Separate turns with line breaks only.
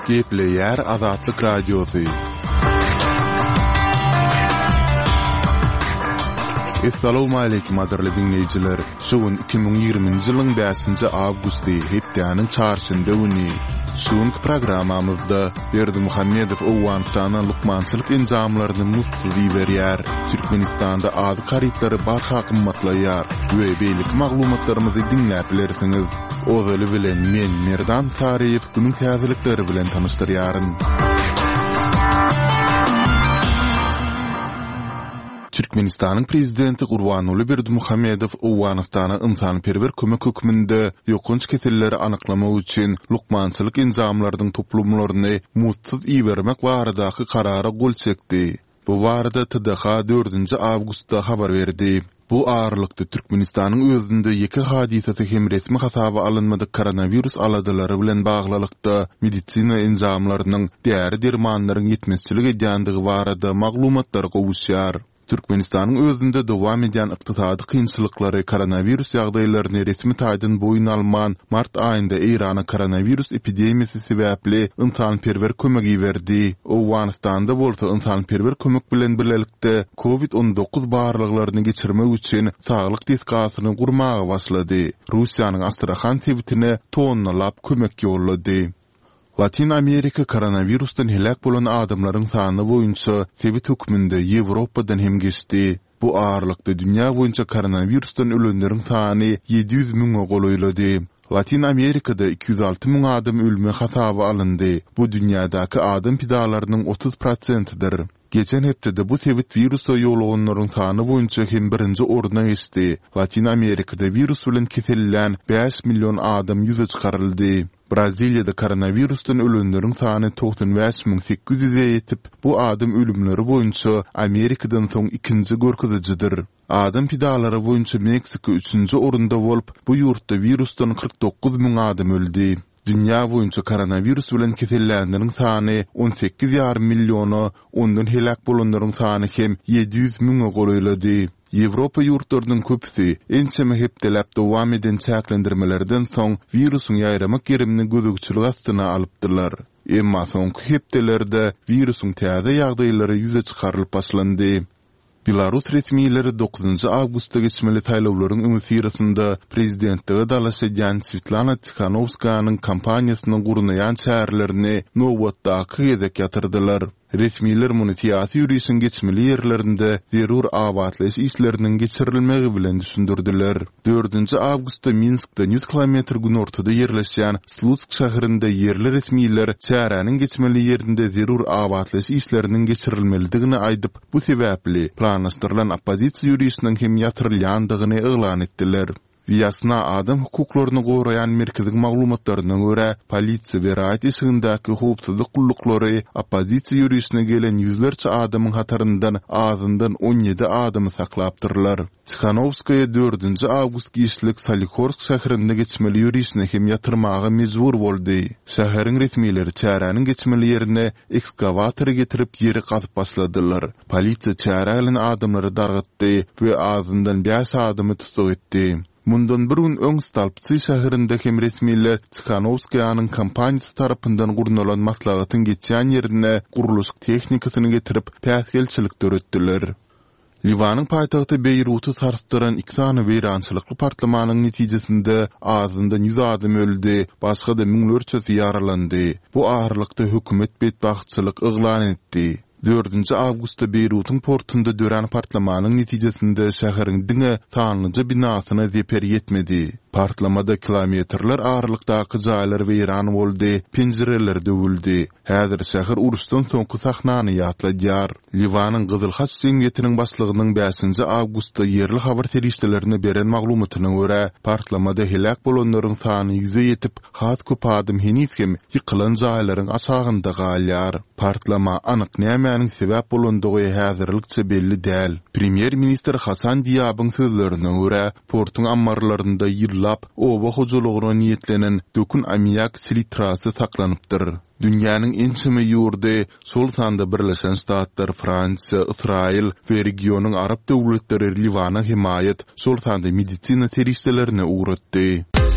Gepleyer Azatlyk Radiosu. Assalamu alaykum aderli dinleyijiler. Şuun 2020-nji ýylyň 5-nji awgusty hepdeniň çarşynda güni. Şuňky programamyzda Berdi Muhammedow Owganistanyň lukmançylyk enjamlaryny mutly berýär. Türkmenistanda ady garytlary barha kymmatlaýar we beýlik maglumatlarymyzy dinläp bilersiňiz. Ozaly bilen men Merdan Tariýew günüň täzelikleri bilen tanışdyrýaryn. Türkmenistanyň prezidenti Gurbanuly Berdimuhammedow Owganistana ynsanperwer kömek höküminde ýokunç keselleri anyklamak üçin lukmançylyk enjamlarynyň toplumlaryny mutsyz iýermek baradaky karara gol çekdi. Bu barada TDH 4-nji awgustda habar berdi. Bu ağırlıkta Türkmenistanyň özünde ýeki hadisesi hem resmi hasaba alınmadyk koronavirus aladylary bilen baglanykda medisina enjamlarynyň däri dermanlaryň ýetmezçiligi edýänligi barada maglumatlar gowuşýar. Türkmenistanyň özünde dowam edýän ykdysady kynçylyklary koronavirus ýagdaýlaryny resmi taýdan boýun alman mart aýynda Irana koronavirus epidemiýasy sebäpli ynsanperwer kömegi berdi. Owganistanda bolsa ynsanperwer kömek bilen birlelikde COVID-19 barlyklaryny geçirmek üçin saglyk teskasyny gurmagy başlady. Russiýanyň Astrakhan tebitine tonnalap kömek ýollady. Latin Amerika koronavirusdan helak bolan adamlaryň sany boýunça tebit hökmünde Ýewropadan hem geçdi. Bu ağırlykda dünýä boýunça koronavirusdan ölenleriň sany 700 000 golaýlady. Latin Amerikada 206 000 adam ölüme hasaba alındy. Bu dünýädäki adam pidalarynyň 30%-dyr. Geçen hepde bu tebit virusa ýoluganlaryň sany boýunça hem birinji oruna geçdi. Latin Amerikada virus bilen kesellän 5 milyon adam ýüze çykaryldy. Braziliýada koronavirusdan ölenleriň sany 95.800-e ýetip, bu adam ölümleri boýunça Amerikadan soň ikinji görkezjidir. Adam pidalary boýunça Meksika 3-nji orunda bolup, bu ýurtda virusdan 49 000 adam öldi. Dünýä boýunça koronavirus bilen kesellänleriň sany 18,5 milyona, ondan helak bolanlaryň sany hem 700 000 golaýlady. Ýewropa ýurtlarynyň köpüsi ençeme hepdelap dowam eden çäklendirmelerden soň virusyň ýaýramak gerimini gözükçülük astyna alypdylar. Emma soňky hepdelerde virusyň täze ýagdaýlary ýüze çykarylyp başlandy. Belarus resmiýetleri 9-njy awgustda geçmeli taýlawlaryň ümitsirasynda prezidentligi dalaşan Svetlana Tikhanovskanyň kampaniýasynyň gurnaýan çärlerini nowatdaky gezek ýatyrdylar. Resmiýetler muny syýasy ýürüýüşiň geçmeli ýerlerinde zerur awatlaş işleriniň geçirilmegi bilen düşündirdiler. 4-nji awgustda Minskde 100 kilometr günortada ýerleşýän Slutsk şäherinde ýerli resmiýetler çäräniň geçmeli ýerinde zerur awatlaş işleriniň geçirilmelidigini aýdyp, bu sebäpli planlaşdyrylan oppozisiýa ýürüýüşiniň hem ýatyrylýandygyny eglan etdiler. Ýasna adam hukuklaryny goraýan merkezlik maglumatlaryna görä, polisiýa we raýat işigindäki howpsuzlyk gullukları oppozisiýa ýürüýüşine gelen ýüzlerçe adamyň hataryndan azyndan 17 adamy saklapdyrlar. Tikhanovskaya 4-nji awgust geçlik Solikorsk şäherinde geçmeli ýürüýüşine hem ýatyrmagy mejbur boldy. Şäheriň resmiýetleri çäräniň geçmeli ýerine ekskavator getirip ýeri gazyp başladylar. Polisiýa çäre bilen adamlary dargatdy we azyndan 5 adamy tutuk etdi. Mundan bir gün öň Stalpsy şäherinde hem resmiýetler Tikhanovskaýanyň kampaniýasy tarapyndan gurnalan maslahatyň geçýän ýerine guruluş tehnikasyny getirip päsgelçilik döretdiler. Liwanyň paýtagty Beyruty sarsdyran 2 sany weýrançylykly partlamanyň netijesinde azyndan 100 adam öldi, başga da müňlerçesi ýaralandy. Bu ağırlykda hökümet bedbahtçylyk eglan etdi. 4-nji awgustda Beyrutyň portunda dören partlamanyň netijesinde şäheriň diňe tanlyca binasyna zeper ýetmedi. Partlamada kilometrler ağırlykdaky jaýlar weýran boldy, penjereler döwüldi. Häzir şäher uruşdan soňky sahnany ýatladýar. Liwanyň Gyzyl Haç Jeňýetiniň başlygynyň 5-nji awgustda ýerli habar terişlerine beren maglumatyna görä, partlamada helak bolanlaryň sany 100-e ýetip, hat köp adam henüzem ýykylan jaýlaryň aşagynda galýar. Partlama anyk nämäniň sebäp bolandygy häzirlikçe belli däl. Premier minister Hasan Diýabyň sözlerine görä, portun ammarlarynda ýyllap oba hojulugyna niýetlenen dökün ammiak silitrasy saklanypdyr. Dünýäniň ençeme ýurdy şol sanda Birleşen Ştatlar, Fransiýa, Israil we regionyň Arab döwletleri Liwana himayet şol sanda medisina terişlerini uğratdy.